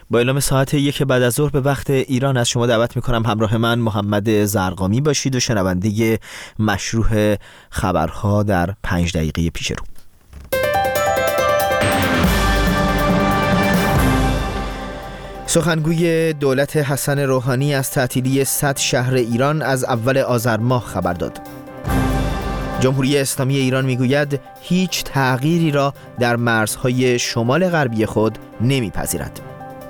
با اعلام ساعت 1 بعد از ظهر به وقت ایران از شما دعوت میکنم همراه من محمد زرقامی باشید و شنونده مشروع خبرها در 5 دقیقه پیش رو. سخنگوی دولت حسن روحانی از تعطیلی 100 شهر ایران از اول آذر ماه خبر داد. جمهوری اسلامی ایران میگوید هیچ تغییری را در مرزهای شمال غربی خود نمیپذیرد.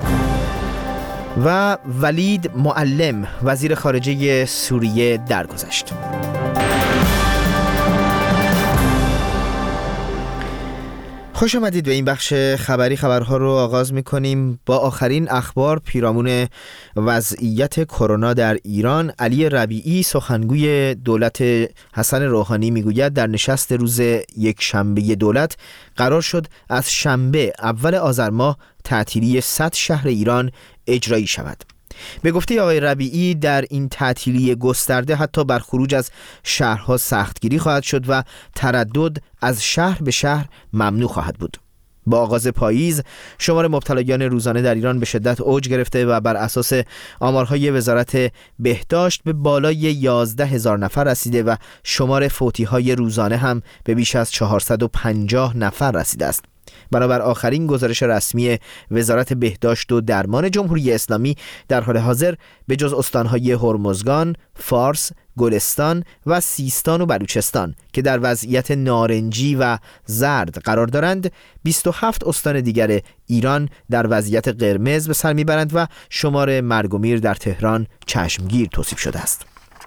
و ولید معلم وزیر خارجه سوریه درگذشت. خوش آمدید به این بخش خبری. خبرها رو آغاز می‌کنیم با آخرین اخبار پیرامون وضعیت کرونا در ایران. علی ربیعی سخنگوی دولت حسن روحانی میگوید در نشست روز یکشنبه دولت قرار شد از شنبه اول آذر ماه تعطیلی 100 شهر ایران اجرایی شود. به گفته آقای ربیعی در این تعطیلی گسترده حتی بر خروج از شهرها سختگیری خواهد شد و تردد از شهر به شهر ممنوع خواهد بود. با آغاز پاییز شمار مبتلایان روزانه در ایران به شدت اوج گرفته و بر اساس آمارهای وزارت بهداشت به بالای 11,000 نفر رسیده و شمار فوتی‌های روزانه هم به بیش از 450 نفر رسیده است. بنابر آخرین گزارش رسمی وزارت بهداشت و درمان جمهوری اسلامی در حال حاضر به جز استانهای هرمزگان، فارس، گلستان و سیستان و بلوچستان که در وضعیت نارنجی و زرد قرار دارند، 27 استان دیگر ایران در وضعیت قرمز به سر میبرند و شمار مرگ و میر در تهران چشمگیر توصیف شده است.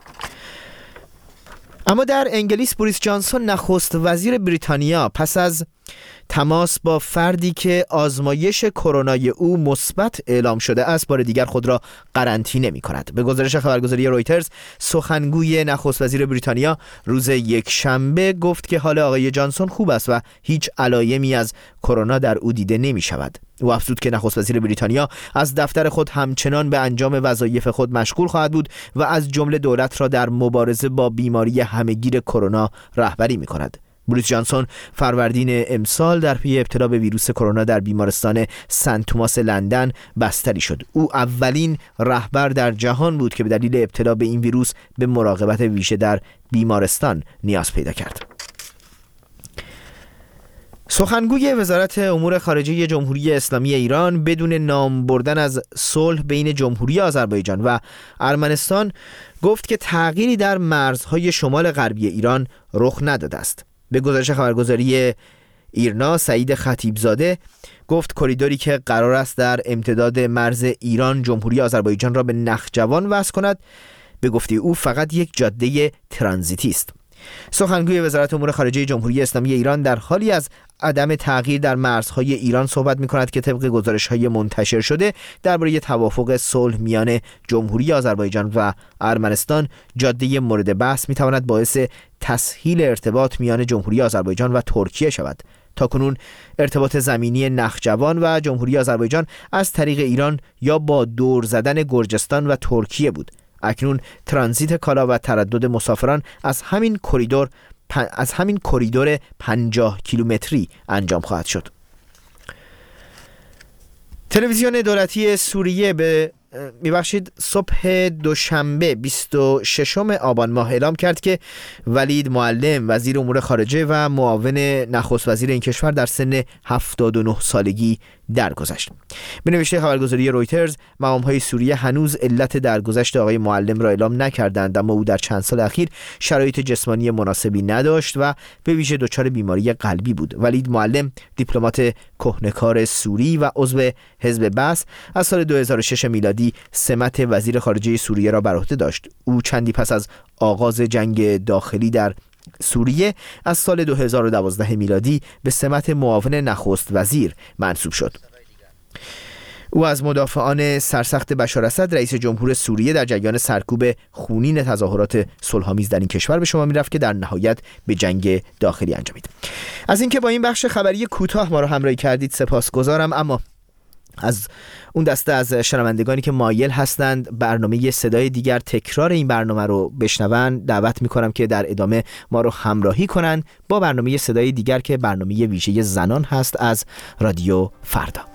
اما در انگلیس بوریس جانسون نخست وزیر بریتانیا پس از تماس با فردی که آزمایش کرونای او مثبت اعلام شده است بار دیگر خود را قرنطینه می‌کند. به گزارش خبرگزاری رویترز سخنگوی نخست وزیر بریتانیا روز یکشنبه گفت که حال آقای جانسون خوب است و هیچ علایمی از کرونا در او دیده نمی‌شود. او افزود که نخست وزیر بریتانیا از دفتر خود همچنان به انجام وظایف خود مشغول خواهد بود و از جمله دولت را در مبارزه با بیماری همهگیر کرونا رهبری می‌کند. بوریس جانسون فروردین امسال در پی ابتلا به ویروس کرونا در بیمارستان سنت توماس لندن بستری شد. او اولین رهبر در جهان بود که به دلیل ابتلا به این ویروس به مراقبت ویژه در بیمارستان نیاز پیدا کرد. سخنگوی وزارت امور خارجه جمهوری اسلامی ایران بدون نام بردن از صلح بین جمهوری آذربایجان و ارمنستان گفت که تغییری در مرزهای شمال غربی ایران رخ نداده است. به گزارش خبرگزاری ایرنا سعید خطیبزاده گفت کریدوری که قرار است در امتداد مرز ایران جمهوری آذربایجان را به نخجوان وصل کند به گفته او فقط یک جاده ترانزیتی است. سخنگوی وزارت امور خارجه جمهوری اسلامی ایران در حالی از عدم تغییر در مرزهای ایران صحبت می‌کند که طبق گزارش‌های منتشر شده درباره توافق صلح میان جمهوری آذربایجان و ارمنستان جاده مورد بحث می‌تواند باعث تسهیل ارتباط میان جمهوری آذربایجان و ترکیه شود. تاکنون ارتباط زمینی نخجوان و جمهوری آذربایجان از طریق ایران یا با دور زدن گرجستان و ترکیه بود. اکنون ترانزیت کالا و تردد مسافران از همین کریدور 50 کیلومتری انجام خواهد شد. تلویزیون دولتی سوریه صبح دوشنبه 26 آبان ماه اعلام کرد که ولید معلم وزیر امور خارجه و معاون نخست وزیر این کشور در سن 79 سالگی درگذشت. به نوشته خبرگزاری رویترز مقام‌های سوریه هنوز علت درگذشت آقای معلم را اعلام نکردند، اما او در چند سال اخیر شرایط جسمانی مناسبی نداشت و به ویژه دچار بیماری قلبی بود. ولید معلم دیپلمات کهنه‌کار سوری و عضو حزب بعث از سال 2006 میلادی سمت وزیر خارجه سوریه را بر عهده داشت. او چندی پس از آغاز جنگ داخلی در سوریه از سال 2012 میلادی به سمت معاون نخست وزیر منصوب شد. او از مدافعان سرسخت بشار اسد رئیس جمهور سوریه در جریان سرکوب خونین تظاهرات صلح‌آمیز در این کشور به شما میرفت که در نهایت به جنگ داخلی انجامید. از اینکه با این بخش خبری کوتاه ما را همراهی کردید سپاسگزارم. اما از اون دسته از شنوندگانی که مایل هستند برنامه صدای دیگر تکرار این برنامه رو بشنون دعوت میکنم که در ادامه ما رو همراهی کنن با برنامه صدای دیگر که برنامه ویژه زنان هست از رادیو فردا.